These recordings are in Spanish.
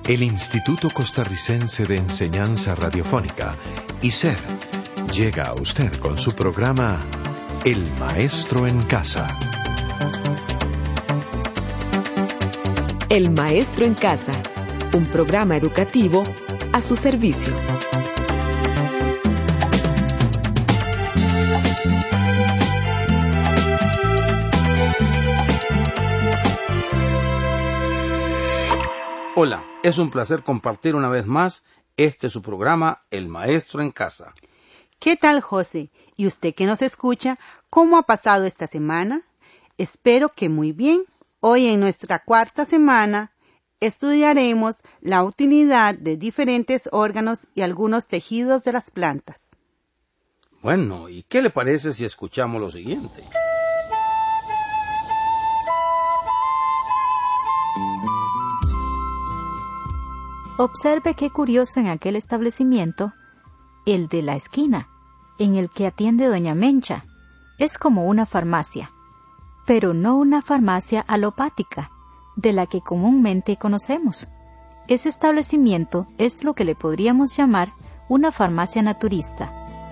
el Instituto Costarricense de Enseñanza Radiofónica, ICER, llega a usted con su programa El Maestro en Casa. El Maestro en Casa, un programa educativo a su servicio. Hola, es un placer compartir una vez más su programa, El Maestro en Casa. ¿Qué tal, José? ¿Y usted que nos escucha? ¿Cómo ha pasado esta semana? Espero que muy bien. Hoy en nuestra cuarta semana estudiaremos la utilidad de diferentes órganos y algunos tejidos de las plantas. Bueno, ¿y qué le parece si escuchamos lo siguiente? Observe qué curioso en aquel establecimiento, el de la esquina, en el que atiende doña Mencha. Es como una farmacia, pero no una farmacia alopática, de la que comúnmente conocemos. Ese establecimiento es lo que le podríamos llamar una farmacia naturista.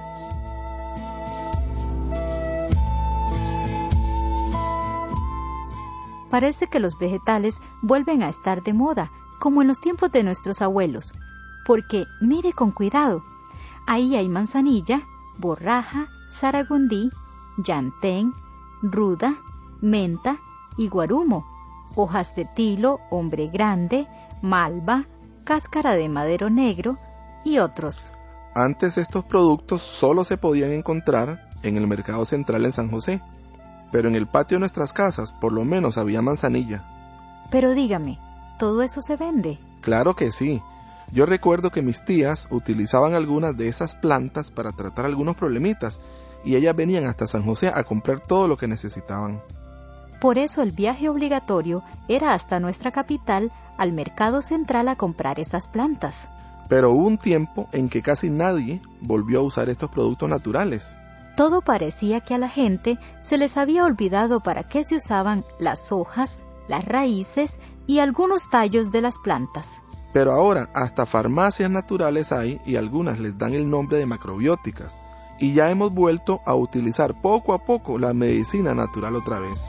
Parece que los vegetales vuelven a estar de moda, como en los tiempos de nuestros abuelos, porque mire con cuidado, ahí hay manzanilla, borraja, zaragundí, llantén, ruda, menta y guarumo, hojas de tilo, hombre grande, malva, cáscara de madero negro y otros. Antes estos productos solo se podían encontrar en el mercado central en San José, pero en el patio de nuestras casas por lo menos había manzanilla. Pero dígame, ¿todo eso se vende? Claro que sí. Yo recuerdo que mis tías utilizaban algunas de esas plantas para tratar algunos problemitas y ellas venían hasta San José a comprar todo lo que necesitaban. Por eso el viaje obligatorio era hasta nuestra capital, al mercado central, a comprar esas plantas. Pero hubo un tiempo en que casi nadie volvió a usar estos productos naturales. Todo parecía que a la gente se les había olvidado para qué se usaban las hojas, las raíces y algunos tallos de las plantas. Pero ahora hasta farmacias naturales hay y algunas les dan el nombre de macrobióticas. Y ya hemos vuelto a utilizar poco a poco la medicina natural otra vez.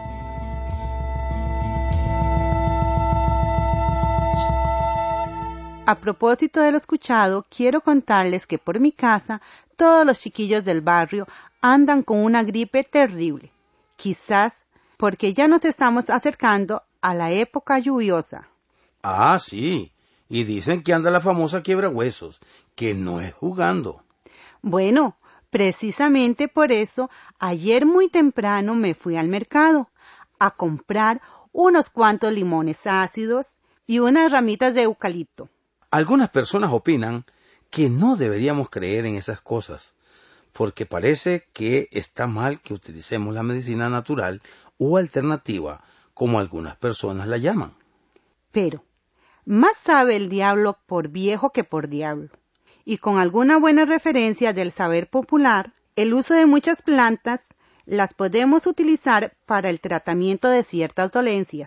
A propósito de lo escuchado, quiero contarles que por mi casa todos los chiquillos del barrio andan con una gripe terrible. Quizás porque ya nos estamos acercando a la época lluviosa. Ah, sí, y dicen que anda la famosa quiebrahuesos, que no es jugando. Bueno, precisamente por eso, ayer muy temprano me fui al mercado a comprar unos cuantos limones ácidos y unas ramitas de eucalipto. Algunas personas opinan que no deberíamos creer en esas cosas, porque parece que está mal que utilicemos la medicina natural o alternativa, como algunas personas la llaman. Pero, más sabe el diablo por viejo que por diablo. Y con alguna buena referencia del saber popular, el uso de muchas plantas las podemos utilizar para el tratamiento de ciertas dolencias.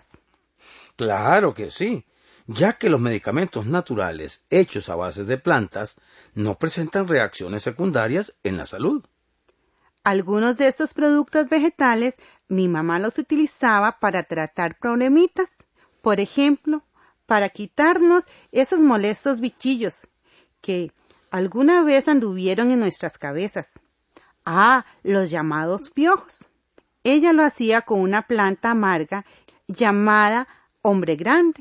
Claro que sí, ya que los medicamentos naturales hechos a base de plantas no presentan reacciones secundarias en la salud. Algunos de estos productos vegetales mi mamá los utilizaba para tratar problemitas. Por ejemplo, para quitarnos esos molestos bichillos que alguna vez anduvieron en nuestras cabezas. Ah, los llamados piojos. Ella lo hacía con una planta amarga llamada hombre grande.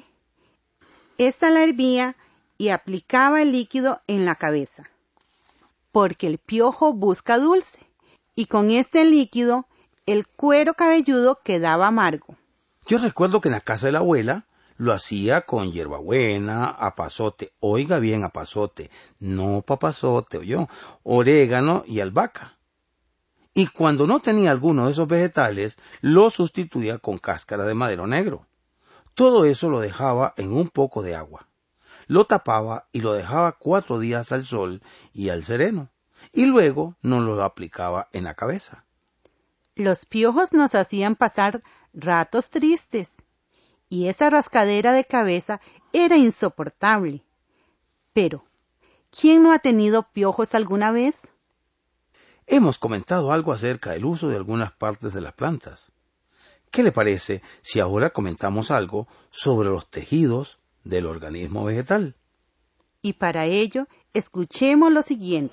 Esta la hervía y aplicaba el líquido en la cabeza, porque el piojo busca dulce, y con este líquido el cuero cabelludo quedaba amargo. Yo recuerdo que en la casa de la abuela lo hacía con hierbabuena, apazote, oiga bien, apazote, no papazote, oyó, orégano y albahaca. Y cuando no tenía alguno de esos vegetales, lo sustituía con cáscara de madero negro. Todo eso lo dejaba en un poco de agua. Lo tapaba y lo dejaba 4 días al sol y al sereno, y luego nos lo aplicaba en la cabeza. Los piojos nos hacían pasar ratos tristes, y esa rascadera de cabeza era insoportable. Pero, ¿quién no ha tenido piojos alguna vez? Hemos comentado algo acerca del uso de algunas partes de las plantas. ¿Qué le parece si ahora comentamos algo sobre los tejidos del organismo vegetal? Y para ello, escuchemos lo siguiente.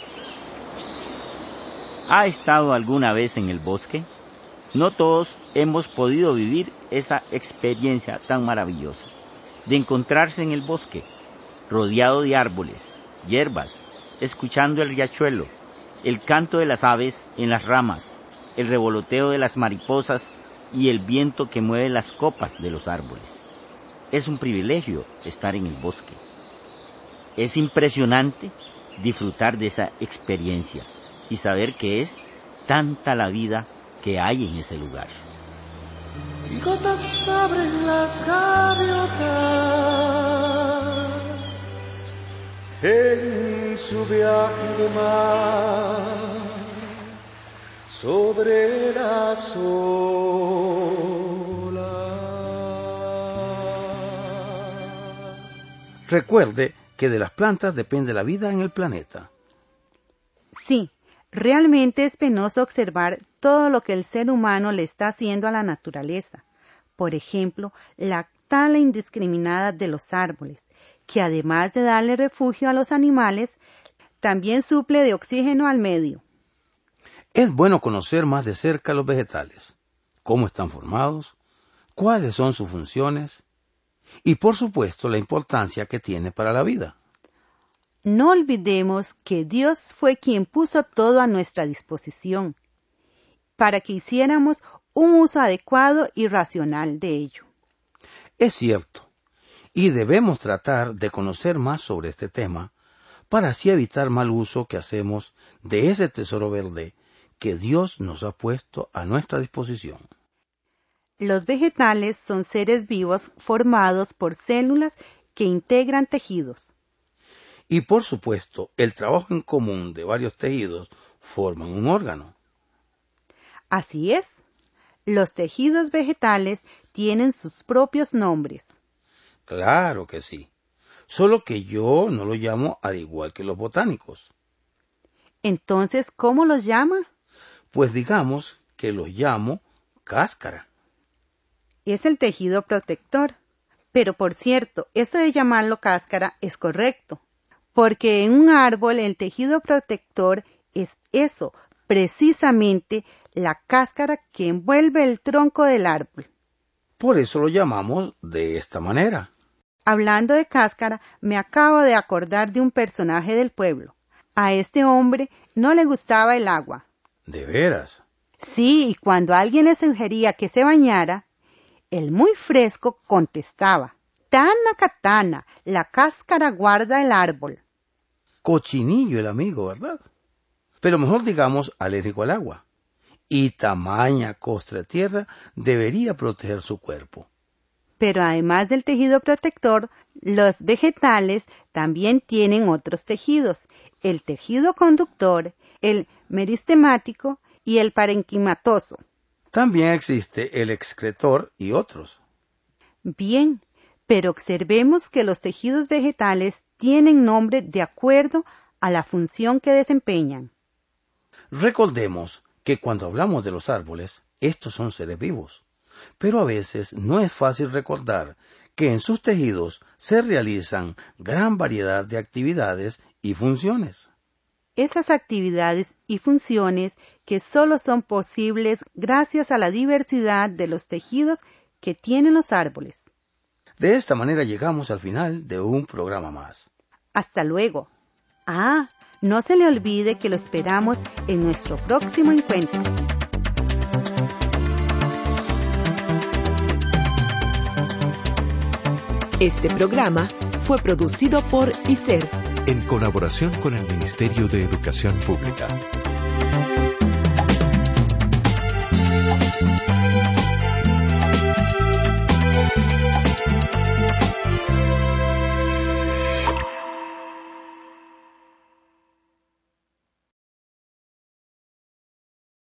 ¿Ha estado alguna vez en el bosque? No todos hemos podido vivir esa experiencia tan maravillosa de encontrarse en el bosque, rodeado de árboles, hierbas, escuchando el riachuelo, el canto de las aves en las ramas, el revoloteo de las mariposas y el viento que mueve las copas de los árboles. Es un privilegio estar en el bosque. Es impresionante disfrutar de esa experiencia y saber que es tanta la vida que hay en ese lugar. Gotas abren las gaviotas en su viaje de mar sobre las olas. Recuerde que de las plantas depende la vida en el planeta. Sí, realmente es penoso observar todo lo que el ser humano le está haciendo a la naturaleza. Por ejemplo, la tala indiscriminada de los árboles, que además de darle refugio a los animales, también suple de oxígeno al medio. Es bueno conocer más de cerca los vegetales, cómo están formados, cuáles son sus funciones y, por supuesto, la importancia que tiene para la vida. No olvidemos que Dios fue quien puso todo a nuestra disposición, para que hiciéramos un uso adecuado y racional de ello. Es cierto, y debemos tratar de conocer más sobre este tema, para así evitar mal uso que hacemos de ese tesoro verde que Dios nos ha puesto a nuestra disposición. Los vegetales son seres vivos formados por células que integran tejidos. Y por supuesto, el trabajo en común de varios tejidos forman un órgano. Así es. Los tejidos vegetales tienen sus propios nombres. Claro que sí. Solo que yo no lo llamo al igual que los botánicos. Entonces, ¿cómo los llama? Pues digamos que los llamo cáscara. Es el tejido protector. Pero por cierto, eso de llamarlo cáscara es correcto. Porque en un árbol el tejido protector es eso, precisamente la cáscara que envuelve el tronco del árbol. Por eso lo llamamos de esta manera. Hablando de cáscara, me acabo de acordar de un personaje del pueblo. A este hombre no le gustaba el agua. ¿De veras? Sí, y cuando alguien le sugería que se bañara, el muy fresco contestaba: Tana catana, la cáscara guarda el árbol. Cochinillo el amigo, ¿verdad? Pero mejor digamos alérgico al agua. Y tamaña costra de tierra debería proteger su cuerpo. Pero además del tejido protector, los vegetales también tienen otros tejidos: el tejido conductor, el meristemático y el parenquimatoso. También existe el excretor y otros. Bien, pero observemos que los tejidos vegetales tienen nombre de acuerdo a la función que desempeñan. Recordemos que cuando hablamos de los árboles, estos son seres vivos, pero a veces no es fácil recordar que en sus tejidos se realizan gran variedad de actividades y funciones. Esas actividades y funciones que solo son posibles gracias a la diversidad de los tejidos que tienen los árboles. De esta manera llegamos al final de un programa más. Hasta luego. No se le olvide que lo esperamos en nuestro próximo encuentro. Este programa fue producido por ICER, en colaboración con el Ministerio de Educación Pública.